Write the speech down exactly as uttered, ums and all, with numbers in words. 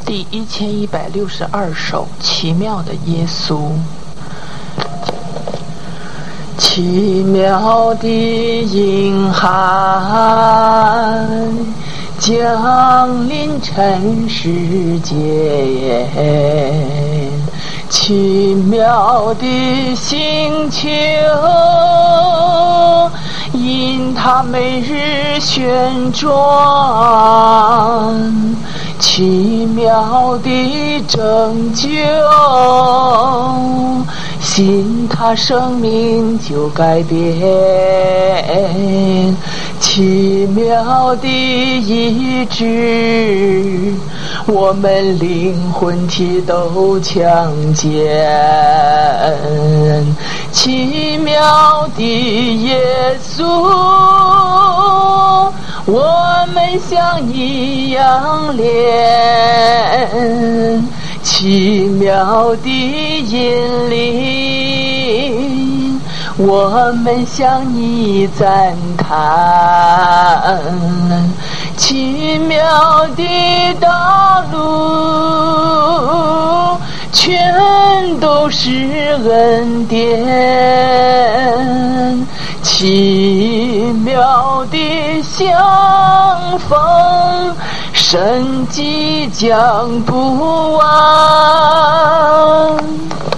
第一千一百六十二首，奇妙的耶稣。奇妙的婴孩降临尘世间，奇妙的星球因他每日旋转，奇妙的拯救信他生命就改变，奇妙的医治我们灵魂体都强健，奇妙的耶稣我们像一样恋，奇妙的引领我们向你赞叹，奇妙的道路全都是恩典，奇妙的相逢神迹将不完。